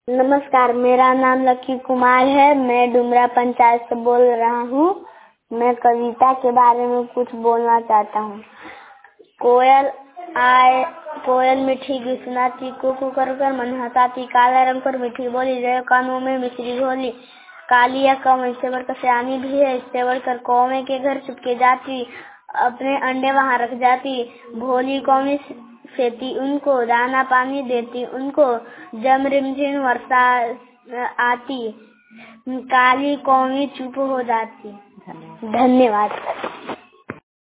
नमस्कार, मेरा नाम लकी कुमार है। मैं डुमरा पंचायत से बोल रहा हूँ। मैं कविता के बारे में कुछ बोलना चाहता हूँ। कोयल मीठी गुसनाती, कुकू कर मन हंसाती, काला रंग पर मीठी बोली, जय कानों में मिश्री घोली, काली या कौम इससे बढ़कर सयानी भी है, इससे बढ़कर कौमे के घर चुपके जाती, अपने अंडे वहाँ रख जाती, भोली कौमी खेती उनको, दाना पानी देती उनको, जब रिमझिम वर्षा आती, काली कौमी चुप हो जाती। धन्यवाद।